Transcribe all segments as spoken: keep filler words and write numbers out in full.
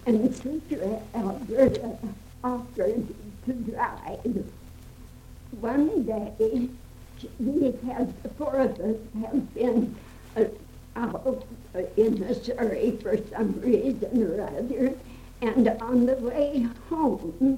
and Sister Alberta offered to drive. One day, we had, four of us had been uh, out uh, in Missouri for some reason or other, and on the way home,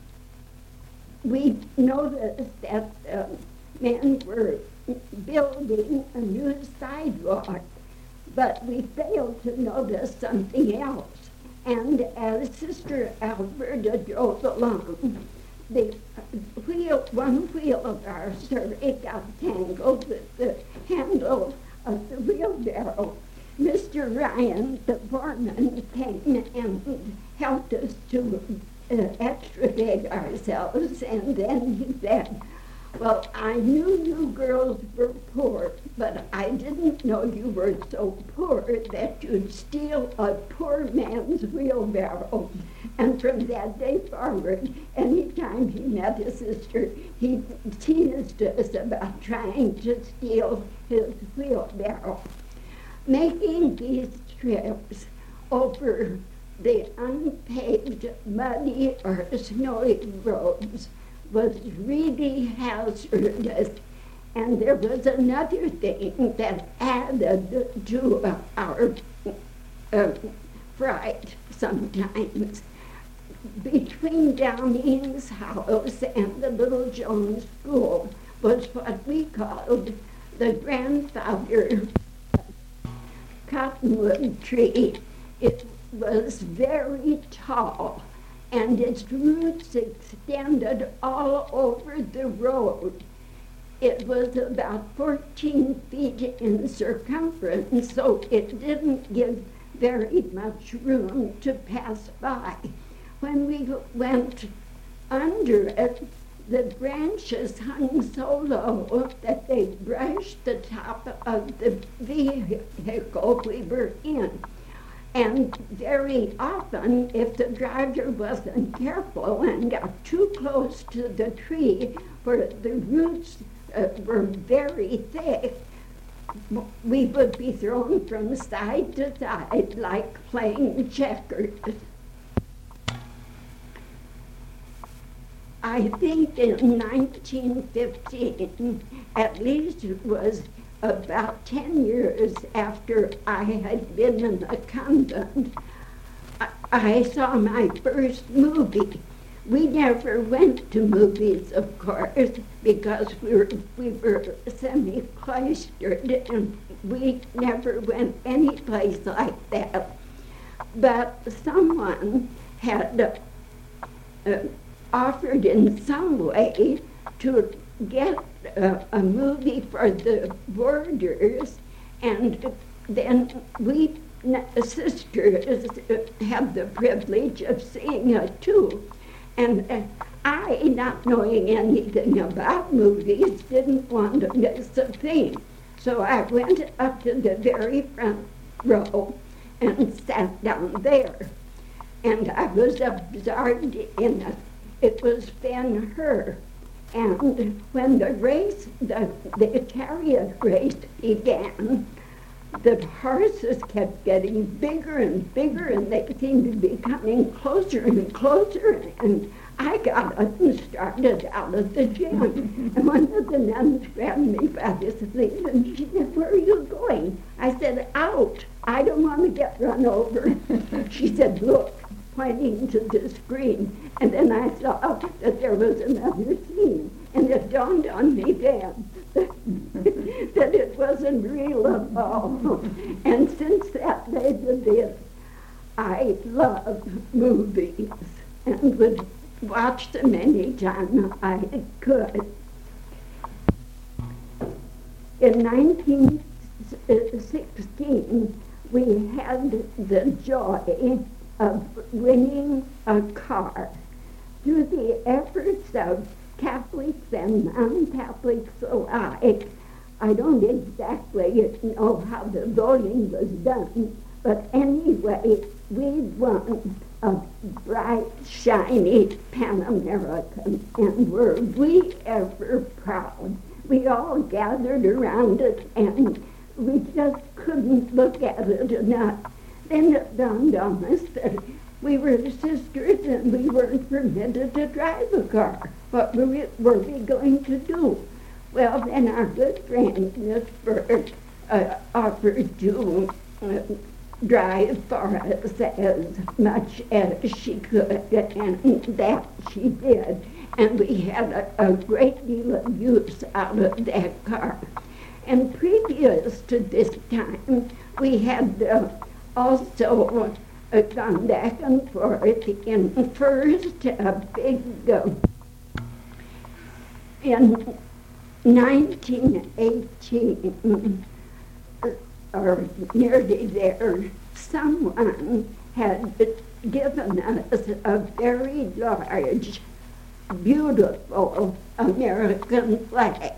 we noticed that uh, men were building a new sidewalk, but we failed to notice something else. And as Sister Alberta drove along, the wheel, one wheel of our surrey got tangled with the handle of the wheelbarrow. Mister Ryan, the foreman, came and helped us to uh, extricate ourselves, and then he said, "Well, I knew you girls were poor, but I didn't know you were so poor that you'd steal a poor man's wheelbarrow." And from that day forward, anytime he met a sister, he teased us about trying to steal his wheelbarrow. Making these trips over the unpaved, muddy or snowy roads was really hazardous. And there was another thing that added to our uh, fright sometimes. Between Downing's house and the Little Jones School was what we called the grandfather cottonwood tree. It was very tall, and its roots extended all over the road. It was about fourteen feet in circumference, so it didn't give very much room to pass by. When we went under it, the branches hung so low that they brushed the top of the vehicle we were in. And very often, if the driver wasn't careful and got too close to the tree where the roots uh, were very thick, we would be thrown from side to side like playing checkers. I think in nineteen fifteen, at least it was about ten years after I had been in a convent, I, I saw my first movie. We never went to movies, of course, because we were, we were semi-cloistered, and we never went any place like that. But someone had uh, offered in some way to get uh, a movie for the boarders, and then we sisters had the privilege of seeing it too. And uh, I, not knowing anything about movies, didn't want to miss a thing. So I went up to the very front row and sat down there. And I was absorbed in it. It was Ben-Hur. And when the race, the, the chariot race began, the horses kept getting bigger and bigger, and they seemed to be coming closer and closer. And I got up and started out of the gym. And one of the nuns grabbed me by the sleeve, and she said, "Where are you going?" I said, "Out. I don't want to get run over." She said, "Look," pointing to the screen. And then I saw that there was another scene, and it dawned on me then that, that it wasn't real at all. And since that day to this, I love movies and would watch them any time I could. In nineteen sixteen, we had the joy of winning a car. Through the efforts of Catholics and non-Catholics alike, I don't exactly know how the voting was done, but anyway, we won a bright, shiny Pan American, and were we ever proud. We all gathered around it, and we just couldn't look at it enough. Then it dawned on us that We were sisters and we weren't permitted to drive a car. What were we, were we going to do? Well, then our good friend, Miss Bird, uh, offered to uh, drive for us as much as she could, and that she did. And we had a, a great deal of use out of that car. And previous to this time, we had uh, also uh, gone back and forth in first a big, uh, in nineteen eighteen, or nearly there, someone had given us a very large, beautiful American flag.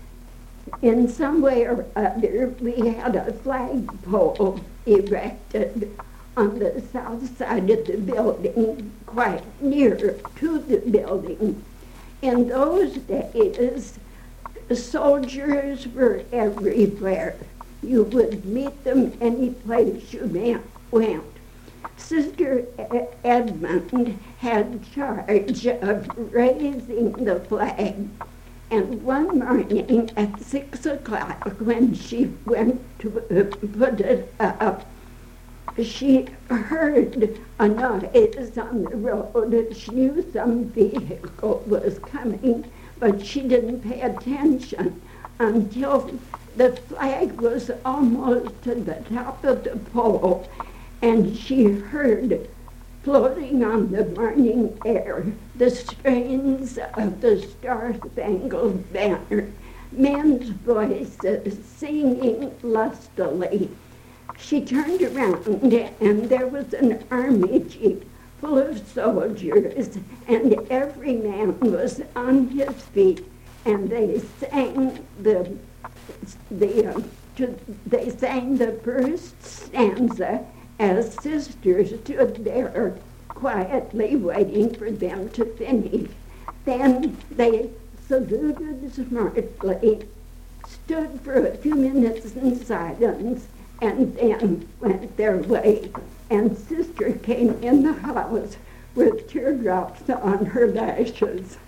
In some way or other, we had a flagpole erected on the south side of the building, quite near to the building. In those days, soldiers were everywhere. You would meet them any place you went. Sister Edmund had charge of raising the flag, and one morning at six o'clock when she went to put it up, she heard a noise on the road. She knew some vehicle was coming, but she didn't pay attention until the flag was almost to the top of the pole, and she heard floating on the morning air the strains of the Star-Spangled Banner, men's voices singing lustily. She turned around, and there was an army jeep full of soldiers, and every man was on his feet, and they sang the the uh, to, they sang the first stanza as sisters stood there quietly waiting for them to finish. Then they saluted smartly, stood for a few minutes in silence, and then went their way. And Sister came in the house with teardrops on her lashes.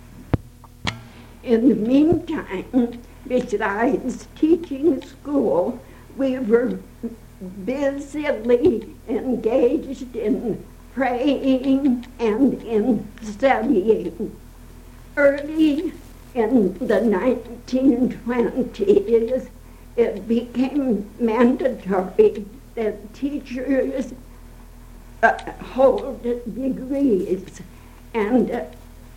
In the meantime, besides teaching school, we were busily engaged in praying and in studying. Early in the nineteen twenties, it became mandatory that teachers uh, hold degrees, and uh,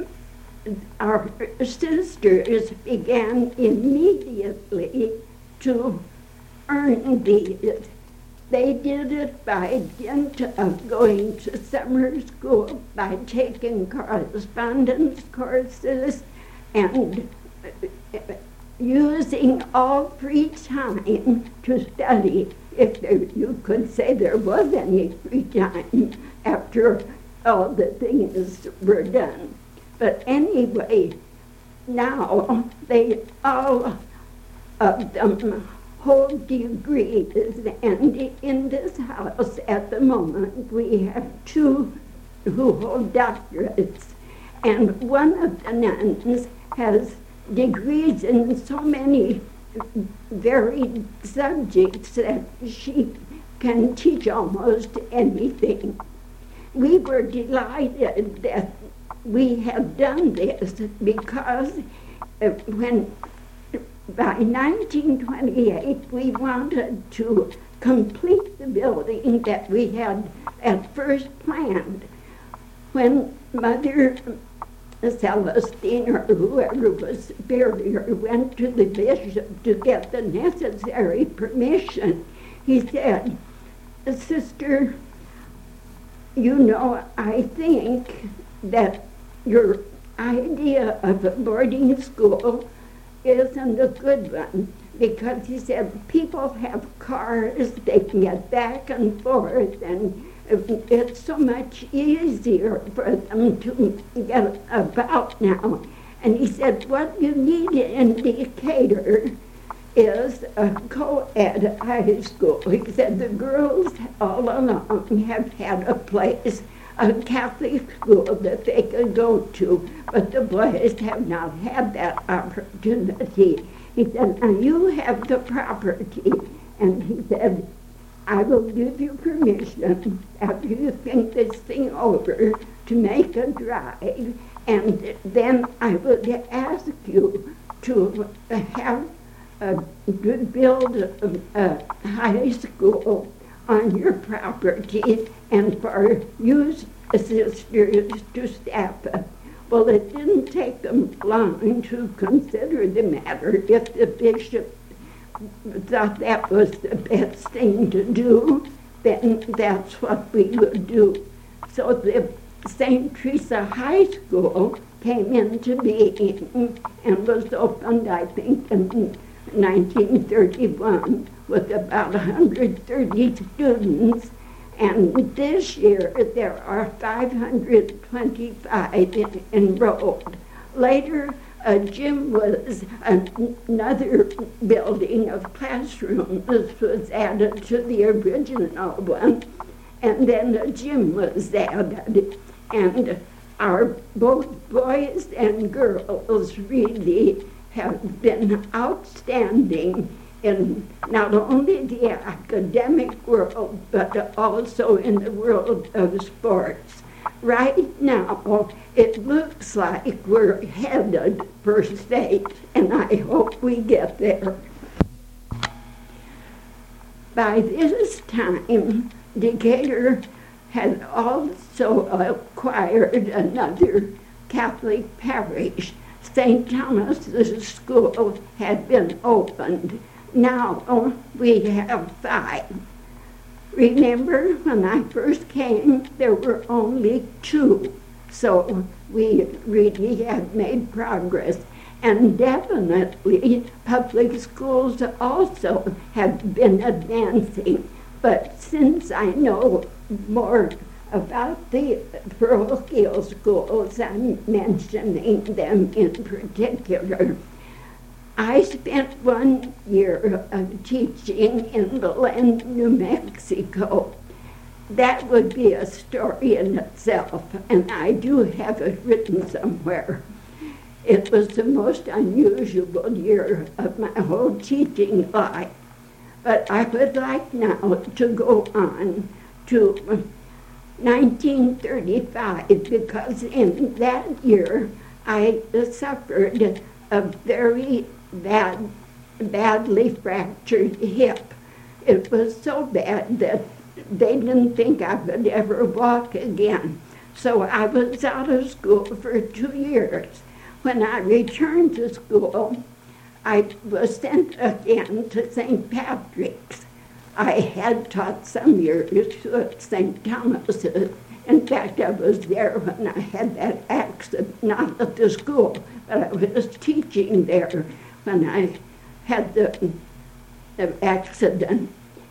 our sisters began immediately to earn these. They did it by dint of going to summer school, by taking correspondence courses, and using all free time to study, if there, you could say there was any free time after all the things were done. But anyway, now they all of them hold degrees, and in this house at the moment we have two who hold doctorates, and one of the nuns has degrees in so many varied subjects that she can teach almost anything. We were delighted that we had done this because uh, when by nineteen twenty-eight we wanted to complete the building that we had at first planned. When Mother Celestine or whoever was superior went to the bishop to get the necessary permission, he said, "Sister, you know, I think that your idea of a boarding school isn't a good one," because he said people have cars, they can get back and forth, and it's so much easier for them to get about now. And he said what you need in Decatur is a co-ed high school. He said the girls all along have had a place, a Catholic school that they could go to, but the boys have not had that opportunity. He said, now you have the property. And he said, I will give you permission after you think this thing over to make a drive, and then I will ask you to have uh, to build a, a high school on your property and for you sisters to staff it. Well, it didn't take them long to consider the matter. If the bishop thought that was the best thing to do, then that's what we would do. So the Saint Teresa High School came into being and was opened, I think, in nineteen thirty-one with about one hundred thirty students. And this year there are five hundred twenty-five en- enrolled. Later, a gym was an- another building of classrooms was added to the original one, and then a gym was added. And our both boys and girls really have been outstanding in not only the academic world, but also in the world of sports. Right now, it looks like we're headed for state, and I hope we get there. By this time, Decatur had also acquired another Catholic parish. Saint Thomas's School had been opened. Now we have five. Remember, when I first came, there were only two. So we really had made progress. And definitely, public schools also have been advancing. But since I know more about the parochial schools, I'm mentioning them in particular. I spent one year of teaching in Belen, New Mexico. That would be a story in itself, and I do have it written somewhere. It was the most unusual year of my whole teaching life. But I would like now to go on to nineteen thirty-five, because in that year I suffered a very bad, badly fractured hip. It was so bad that they didn't think I would ever walk again. So I was out of school for two years. When I returned to school, I was sent again to Saint Patrick's. I had taught some years at Saint Thomas's. In fact, I was there when I had that accident, not at the school, but I was teaching there when I had the, the accident.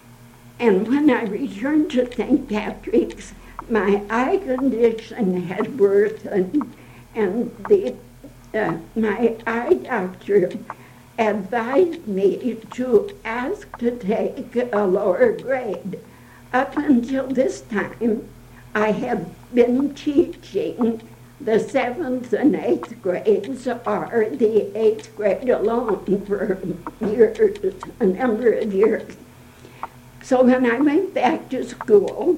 And when I returned to Saint Patrick's, my eye condition had worsened, and the, uh, my eye doctor advised me to ask to take a lower grade. Up until this time, I have been teaching the seventh and eighth grades, or the eighth grade alone, for years, a number of years. So when I went back to school,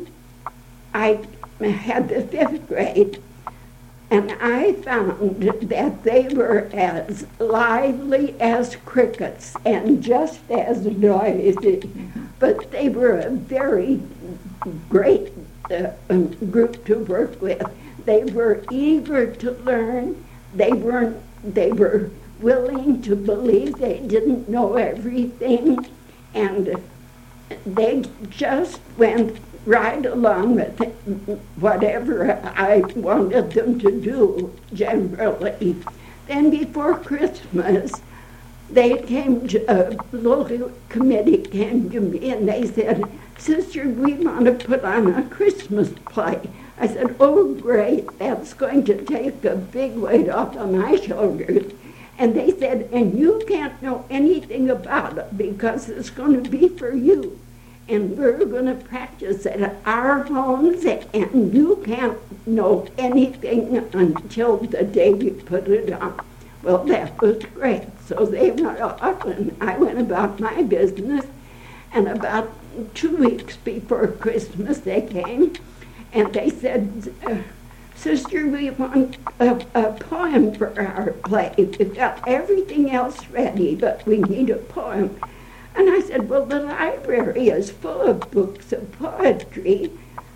I had the fifth grade, and I found that they were as lively as crickets and just as noisy, but they were a very great uh, um, group to work with. They were eager to learn. They weren't. They were willing to believe they didn't know everything, and they just went right along with it, whatever I wanted them to do, generally. Then before Christmas, they came to, a local committee came to me and they said, "Sister, we want to put on a Christmas play." I said, "Oh, great, that's going to take a big weight off of my shoulders." And they said, "And you can't know anything about it because it's going to be for you." and we're going to practice at our homes, and you can't know anything until the day you put it on. Well, that was great. So they went off, and I went about my business, and about two weeks before Christmas they came, and they said, uh, Sister, we want a, a poem for our play. We've got everything else ready, but we need a poem. And I said, well, the library is full of books of poetry,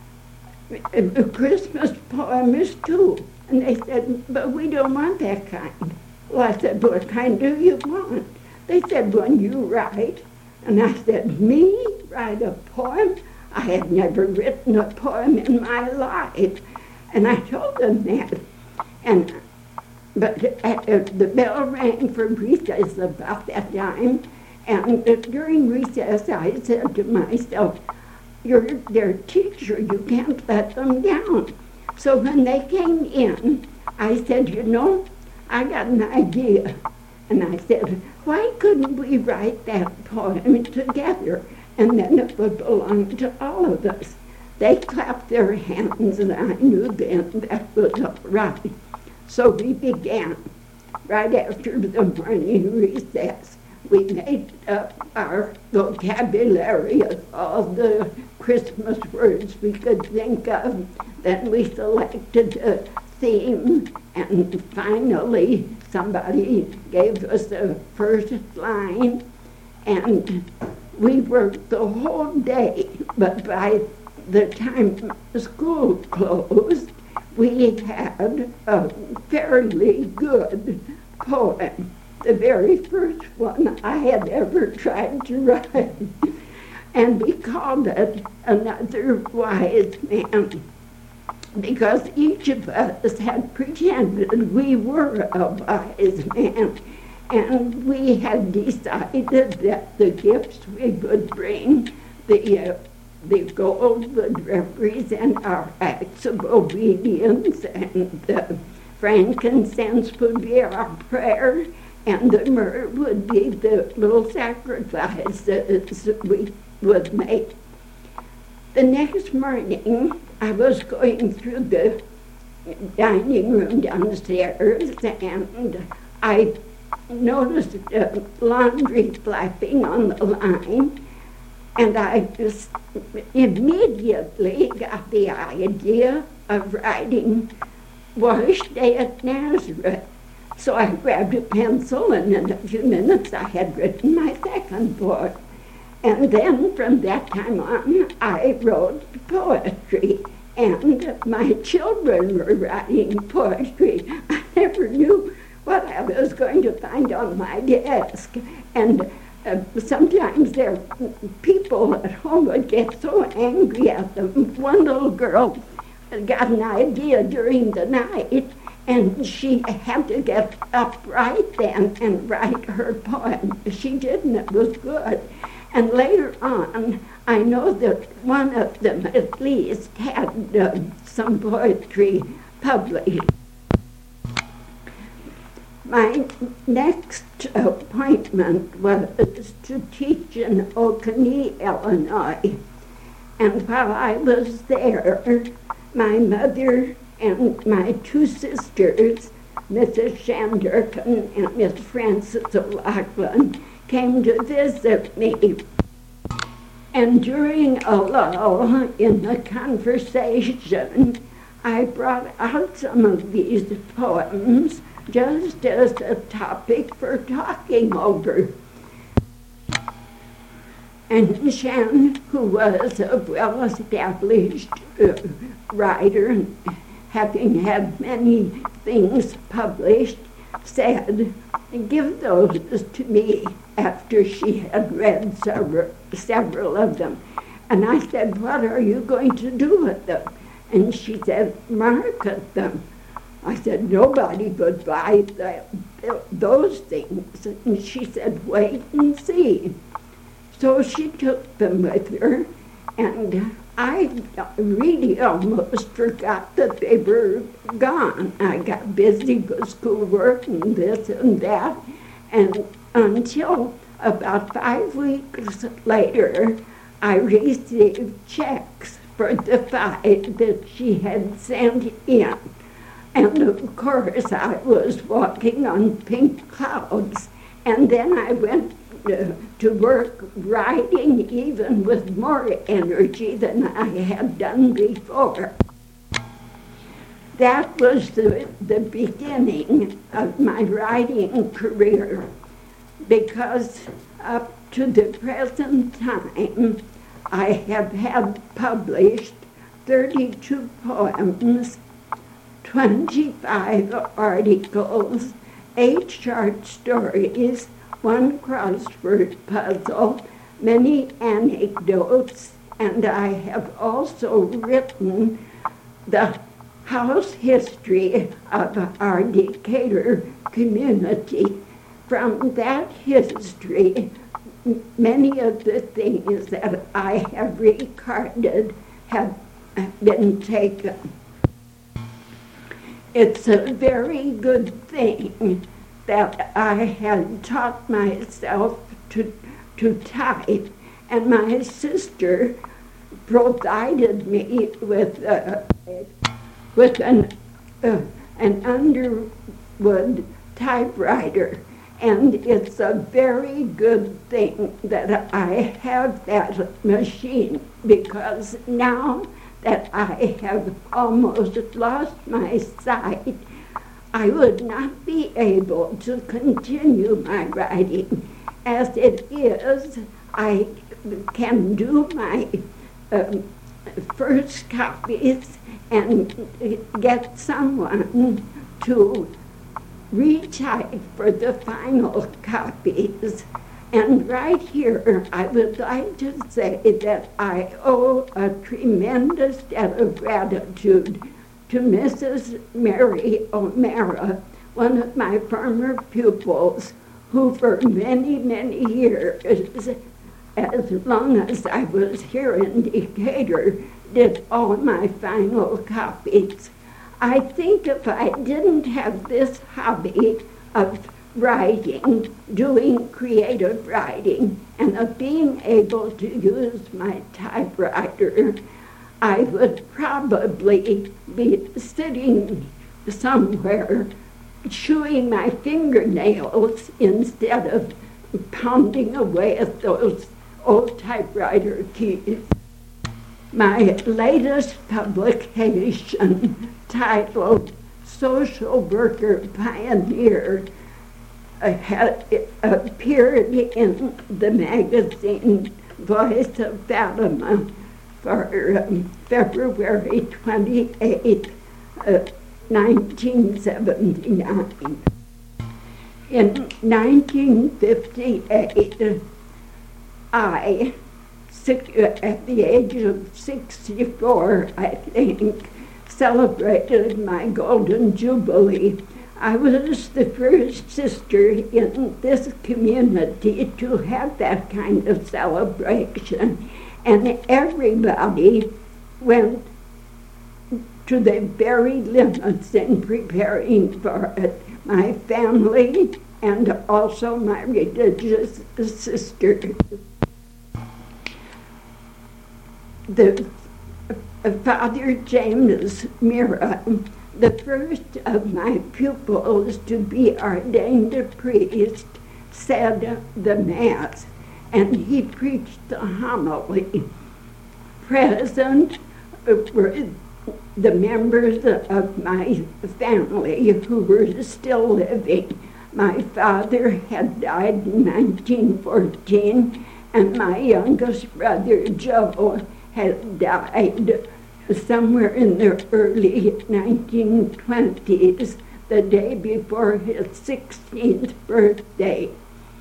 a Christmas poems too. And they said, but we don't want that kind. Well, I said, what kind do you want? They said, one you write. And I said, me write a poem? I had never written a poem in my life. And I told them that. And but uh, uh, the bell rang for recess about that time. And uh, during recess, I said to myself, you're their teacher, you can't let them down. So when they came in, I said, you know, I got an idea. And I said, why couldn't we write that poem together? And then it would belong to all of us. They clapped their hands, and I knew then that was all right. So we began. Right after the morning recess, we made up our vocabulary of all the Christmas words we could think of. Then we selected a theme, and finally somebody gave us the first line, and we worked the whole day, but by the time school closed, we had a fairly good poem, the very first one I had ever tried to write, and we called it Another Wise Man, because each of us had pretended we were a wise man, and we had decided that the gifts we would bring, the uh, the gold would represent our acts of obedience, and the frankincense would be our prayer, and the myrrh would be the little sacrifices we would make. The next morning, I was going through the dining room downstairs, and I noticed uh, laundry flapping on the line, and I just immediately got the idea of writing Wash Day at Nazareth. So I grabbed a pencil, and in a few minutes I had written my second poem. And then from that time on, I wrote poetry, and my children were writing poetry. I never knew what I was going to find on my desk. And uh, sometimes there, people at home would get so angry at them. One little girl got an idea during the night, and she had to get up right then and write her poem. She did, and it was good. And later on, I know that one of them at least had uh, some poetry published. My next appointment was to teach in Oconee, Illinois. And while I was there, my mother and my two sisters, Missus Shanderkin and Miss Frances O'Loughlin, came to visit me. And during a lull in the conversation, I brought out some of these poems just as a topic for talking over. And Shan, who was a well-established uh, writer, having had many things published, said, give those to me, after she had read several, several of them. And I said, what are you going to do with them? And she said, market them. I said, nobody would buy the, those things. And she said, wait and see. So she took them with her, and I really almost forgot that they were gone. I got busy with schoolwork and this and that, and until about five weeks later, I received checks for the five that she had sent in. And of course, I was walking on pink clouds. And then I went uh, to work writing even with more energy than I had done before. That was the, the beginning of my writing career, because up to the present time, I have had published thirty-two poems, twenty-five articles, eight short stories, one crossword puzzle, many anecdotes, and I have also written the house history of our Decatur community. From that history, many of the things that I have recorded have been taken. It's a very good thing that I had taught myself to, to type, and my sister provided me with uh, with an uh, an Underwood typewriter, and it's a very good thing that I have that machine, because now that I have almost lost my sight, I would not be able to continue my writing. As it is, I can do my um, first copies and get someone to retype for the final copies. And right here, I would like to say that I owe a tremendous debt of gratitude to Missus Mary O'Mara, one of my former pupils, who for many, many years, as long as I was here in Decatur, did all my final copies. I think if I didn't have this hobby of writing, doing creative writing, and of being able to use my typewriter, I would probably be sitting somewhere chewing my fingernails instead of pounding away at those old typewriter keys. My latest publication, titled Social Worker Pioneer, uh, had appeared in the magazine Voice of Fatima for um, February twenty-eighth, uh, nineteen seventy-nine. In nineteen fifty-eight, I, at the age of sixty-four, I think, celebrated my Golden Jubilee. I was the first sister in this community to have that kind of celebration, and everybody went to the very limits in preparing for it. My family and also my religious sisters. The uh, Father James Mira, the first of my pupils to be ordained a priest, said the Mass, and he preached the homily. Present were the members of my family who were still living. My father had died in nineteen fourteen, and my youngest brother, Joe, had died somewhere in the early nineteen twenties, the day before his sixteenth birthday.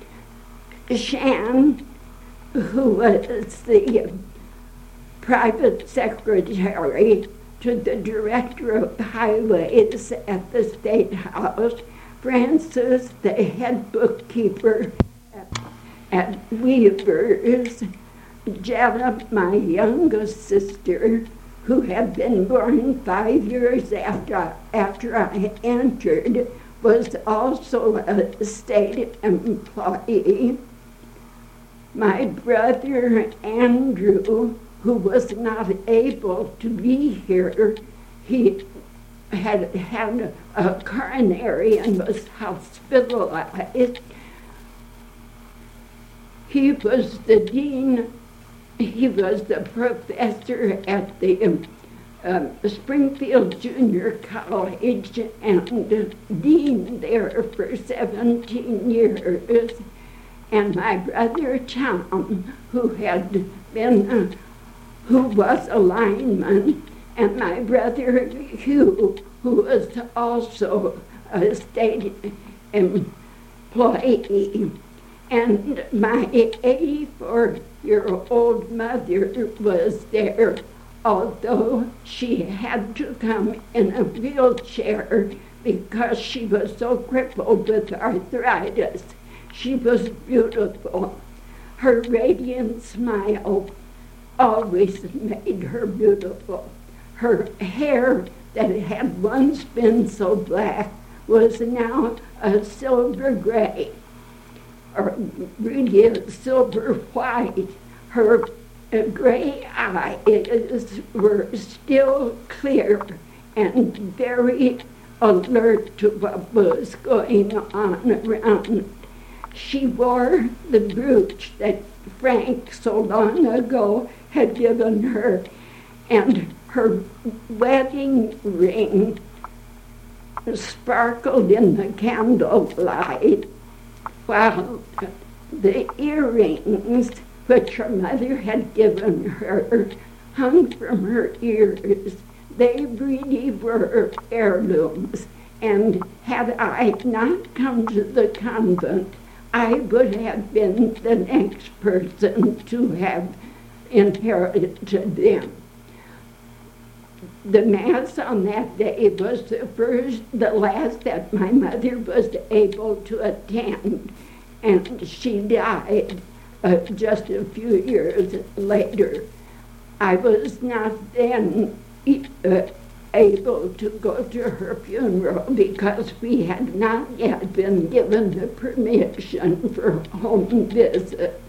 Shan, who was the private secretary to the director of highways at the State House, Francis, the head bookkeeper at, at Weaver's, Jetta, my youngest sister, who had been born five years after, after I entered, was also a state employee. My brother Andrew, who was not able to be here, he had had a coronary and was hospitalized. He was the dean, he was the professor at the um, um, Springfield Junior College and dean there for seventeen years. And my brother Tom, who had been, uh, who was a lineman, and my brother Hugh, who was also a state employee. And my eighty-four-year-old mother was there, although she had to come in a wheelchair because she was so crippled with arthritis. She was beautiful. Her radiant smile always made her beautiful. Her hair that had once been so black was now a silver gray, or really a silver white. Her uh, gray eyes were still clear and very alert to what was going on around. She wore the brooch that Frank so long ago had given her, and her wedding ring sparkled in the candlelight, while the earrings which her mother had given her hung from her ears. They really were heirlooms, and had I not come to the convent, I would have been the next person to have inherited them. The Mass on that day was the first, the last that my mother was able to attend, and she died uh, just a few years later. I was not then uh, able to go to her funeral because we had not yet been given the permission for home visit.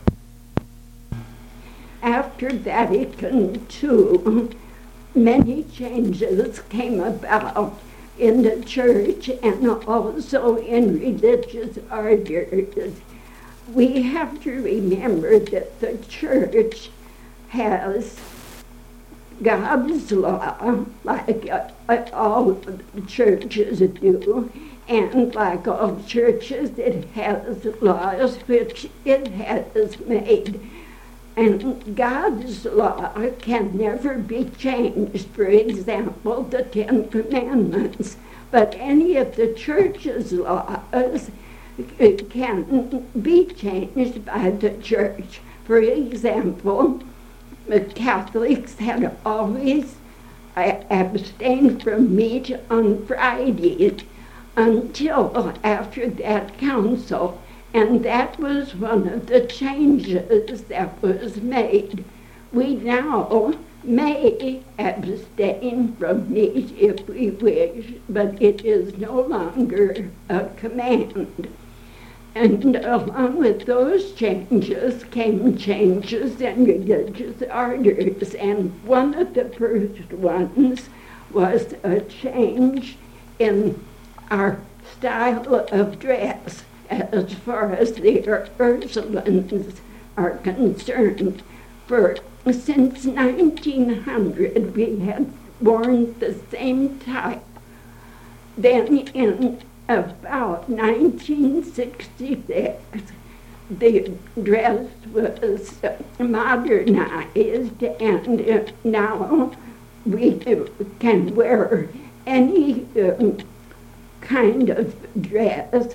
After Vatican Two, many changes came about in the church and also in religious orders. We have to remember that the church has God's law, like uh, all churches do, and like all churches, it has laws which it has made. And God's law can never be changed. For example, the Ten Commandments. But any of the church's laws can be changed by the church. For example, the Catholics had always abstained from meat on Fridays until after that council. And that was one of the changes that was made. We now may abstain from meat if we wish, but it is no longer a command. And along with those changes came changes in religious orders, and one of the first ones was a change in our style of dress as far as the Ursulines are concerned. For since nineteen hundred we had worn the same type. Then in about nineteen sixty-six, the dress was modernized, and now we can wear any um, kind of dress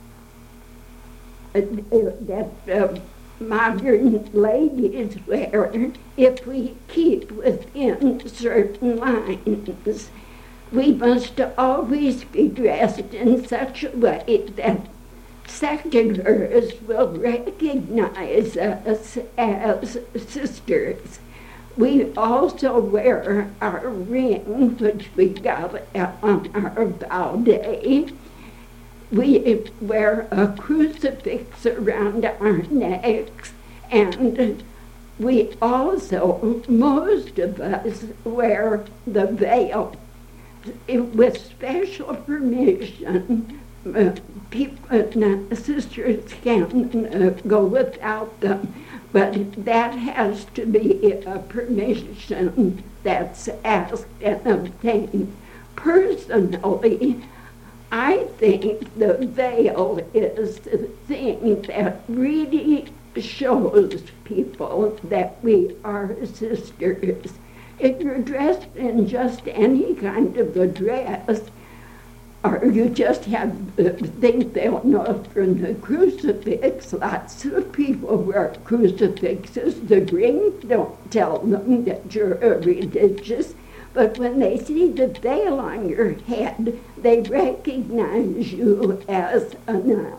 that uh, modern ladies wear if we keep within certain lines. We must always be dressed in such a way that seculars will recognize us as sisters. We also wear our ring, which we got on our vow day. We wear a crucifix around our necks, And we also, most of us, wear the veil. With special permission, uh, people, uh, sisters can uh, go without them, but that has to be a permission that's asked and obtained. Personally, I think the veil is the thing that really shows people that we are sisters. If you're dressed in just any kind of a dress, or you just have uh, think they'll know from the crucifix, lots of people wear crucifixes. The rings don't tell them that you're a religious, but when they see the veil on your head, they recognize you as a nun.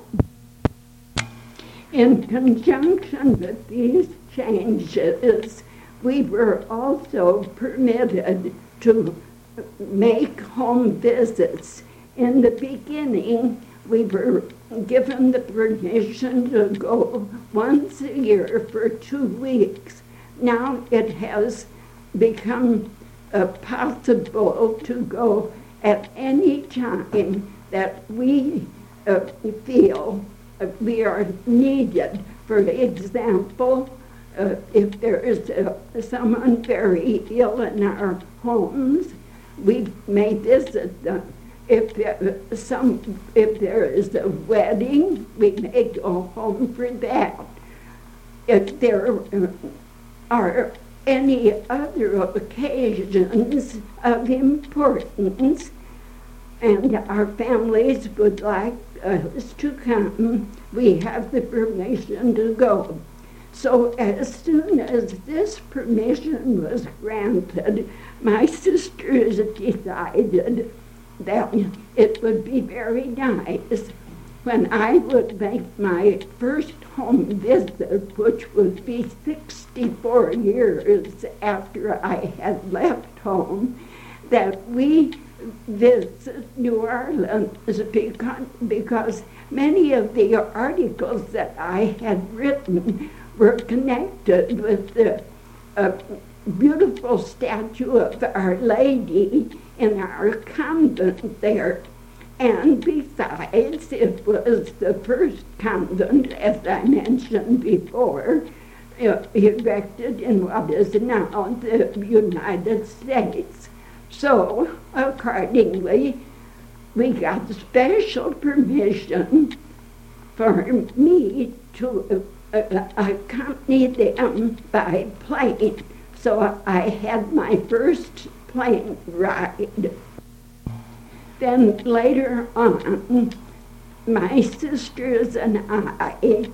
In conjunction with these changes, we were also permitted to make home visits. In the beginning, we were given the permission to go once a year for two weeks. Now it has become uh, possible to go at any time that we uh, feel uh, we are needed. For example, Uh, if there is uh, someone very ill in our homes, we may visit them. If there, some, if there is a wedding, we may go home for that. If there are any other occasions of importance and our families would like us to come, we have the permission to go. So as soon as this permission was granted, my sisters decided that it would be very nice when I would make my first home visit, which would be sixty-four years after I had left home, that we visit New Orleans because, because many of the articles that I had written were connected with the uh, beautiful statue of Our Lady in our convent there. And besides, it was the first convent, as I mentioned before, uh, erected in what is now the United States. So, accordingly, we got special permission for me to uh, Uh, accompany them by plane. So I had my first plane ride. Then later on, my sisters and I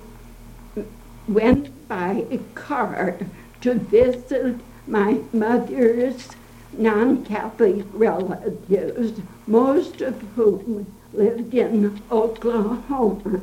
went by car to visit my mother's non-Catholic relatives, most of whom lived in Oklahoma.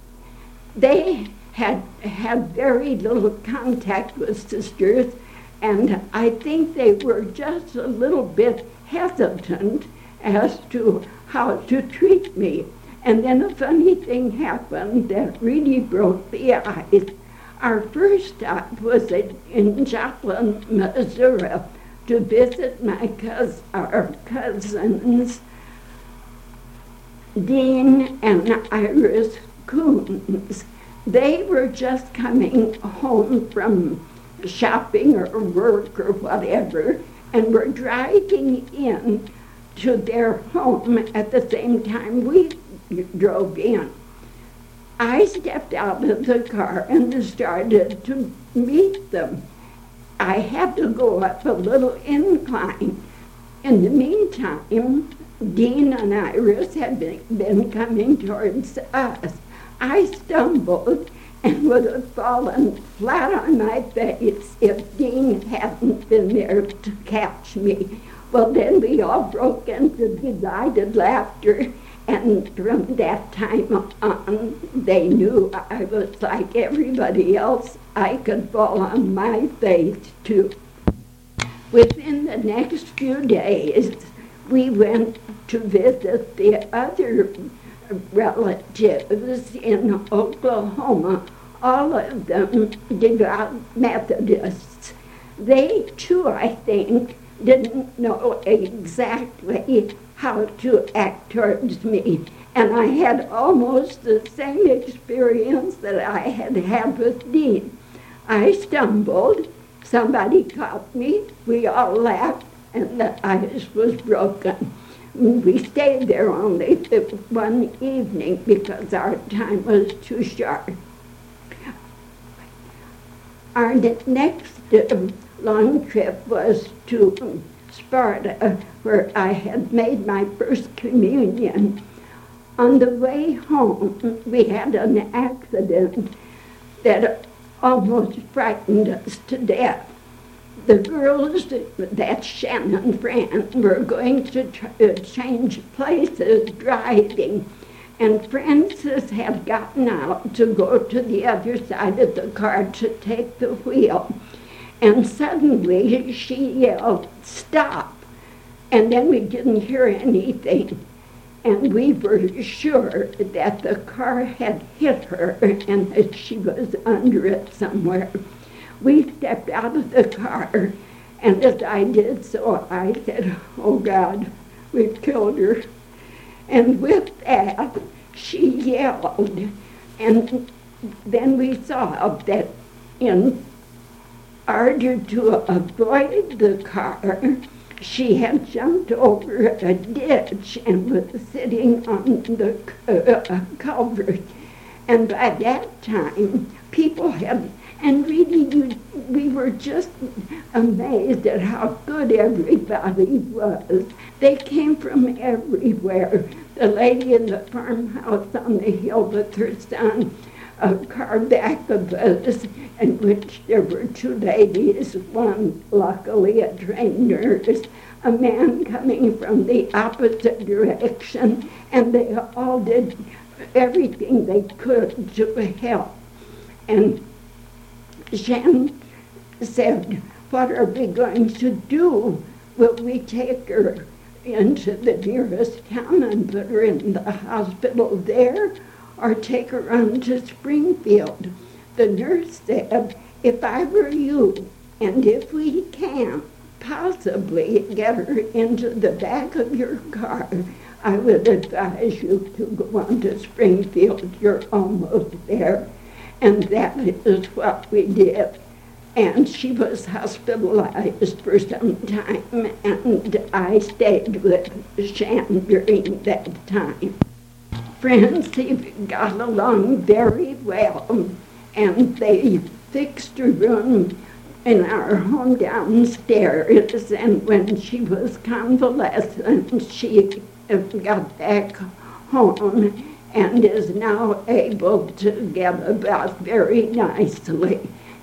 They had had very little contact with sisters, and I think they were just a little bit hesitant as to how to treat me. And then a funny thing happened that really broke the ice. Our first stop was at, in Joplin, Missouri, to visit my cousin, our cousins, Dean and Iris Coons. They were just coming home from shopping or work or whatever, and were driving in to their home at the same time we drove in. I stepped out of the car and started to meet them. I had to go up a little incline. In the meantime, Dean and Iris had been, been coming towards us. I stumbled and would have fallen flat on my face if Dean hadn't been there to catch me. Well, then we all broke into delighted laughter, and from that time on, they knew I was like everybody else. I could fall on my face, too. Within the next few days, we went to visit the other relatives in Oklahoma, all of them devout Methodists. They too, I think, didn't know exactly how to act towards me. And I had almost the same experience that I had had with Dean. I stumbled, somebody caught me, we all laughed, and the ice was broken. We stayed there only one evening because our time was too short. Our next uh, long trip was to Sparta, where I had made my first communion. On the way home, we had an accident that almost frightened us to death. The girls, that's Shannon Fran, were going to try, uh, change places driving, and Frances had gotten out to go to the other side of the car to take the wheel. And suddenly she yelled, "Stop!" And then we didn't hear anything. And we were sure that the car had hit her and that she was under it somewhere. We stepped out of the car, and as I did so, I said, "Oh God, we've killed her." And with that, she yelled. And then we saw that in order to avoid the car, she had jumped over a ditch and was sitting on the uh, culvert. And by that time, people had, and really you, we were just amazed at how good everybody was. They came from everywhere. The lady in the farmhouse on the hill with her son, a car back of us, in which there were two ladies, one luckily a trained nurse, a man coming from the opposite direction, and they all did everything they could to help. And Shan said, "What are we going to do? Will we take her into the nearest town and put her in the hospital there, or take her on to Springfield?" The nurse said, "If I were you, and if we can possibly get her into the back of your car, I would advise you to go on to Springfield. You're almost there." And that is what we did. And she was hospitalized for some time, and I stayed with Shan during that time. Francie got along very well, and they fixed a room in our home downstairs, and when she was convalescent, she got back home and is now able to get about very nicely.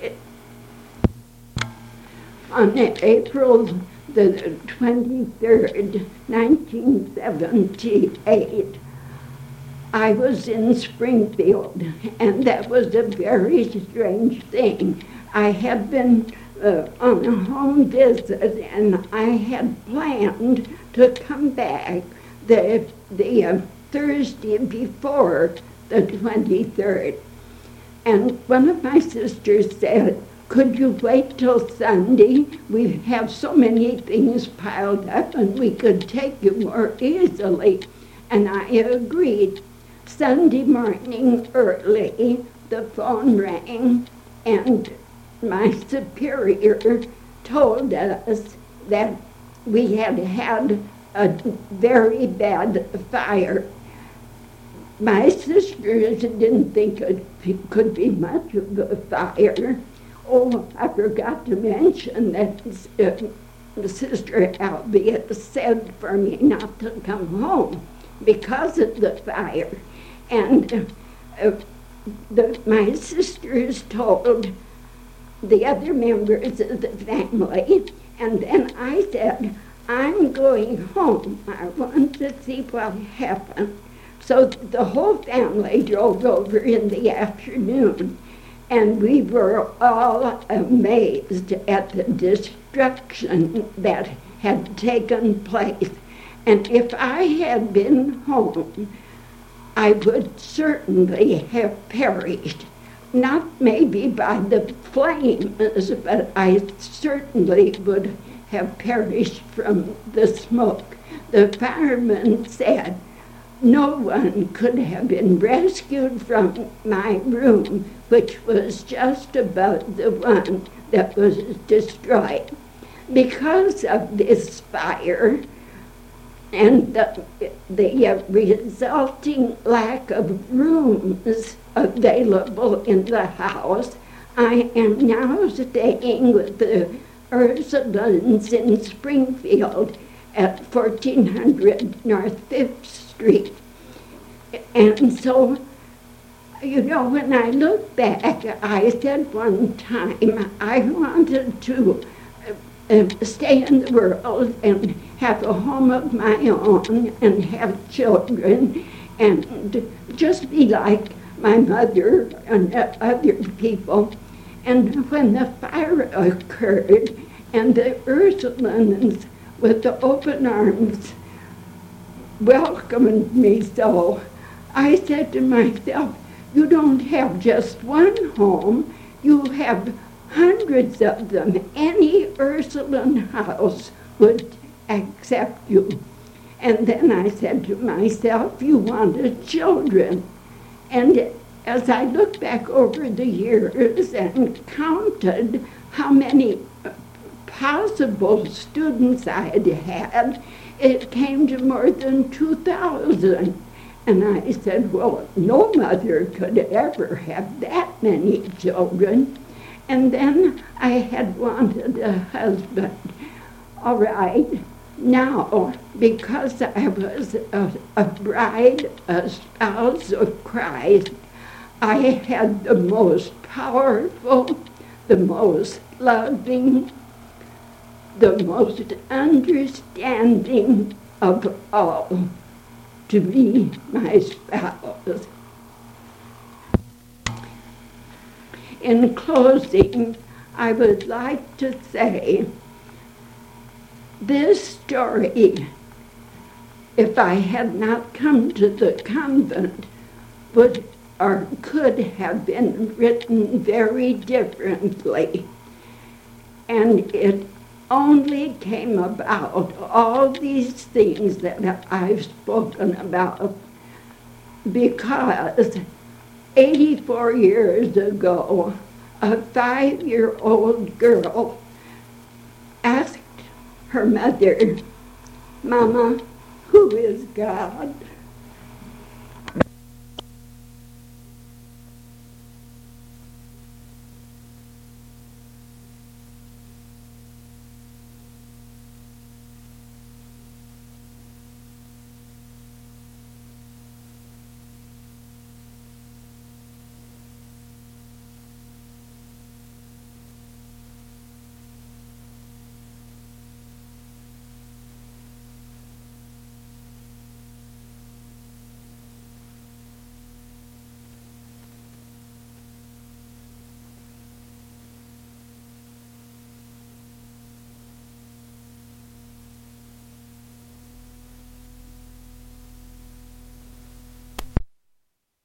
On April the twenty-third, nineteen seventy-eight, I was in Springfield, and that was a very strange thing. I had been uh, on a home visit, and I had planned to come back the, the uh, Thursday before the twenty-third. And one of my sisters said, "Could you wait till Sunday? We have so many things piled up, and we could take you more easily." And I agreed. Sunday morning early, the phone rang, and my superior told us that we had had a very bad fire. My sisters didn't think it could be much of a fire. Oh, I forgot to mention that uh, Sister Albia said for me not to come home because of the fire. And uh, the, my sisters told the other members of the family, and then I said, "I'm going home. I want to see what happened." So the whole family drove over in the afternoon, and we were all amazed at the destruction that had taken place. And if I had been home, I would certainly have perished. not maybe by the flames, but I certainly would have perished from the smoke. The fireman said no one could have been rescued from my room, which was just above the one that was destroyed. Because of this fire and the, the resulting lack of rooms available in the house, I am now staying with the Ursulines in Springfield at fourteen hundred North Fifth Street. And so, you know, when I look back, I said one time I wanted to uh, stay in the world and have a home of my own and have children and just be like my mother and other people. And when the fire occurred and the Ursulines with the open arms welcomed me so, I said to myself, you don't have just one home, you have hundreds of them. Any Ursuline house would accept you. And then I said to myself, you wanted children. And as I look back over the years and counted how many possible students I had had, it came to more than two thousand. And I said, well, no mother could ever have that many children. And then I had wanted a husband. All right, now, because I was a, a bride, a spouse of Christ, I had the most powerful, the most loving, the most understanding of all to be my spouse. In closing, I would like to say this story, if I had not come to the convent, would or could have been written very differently. And it only came about, all these things that I've spoken about, because eighty-four years ago, a five-year-old girl asked her mother, Mama, who is God?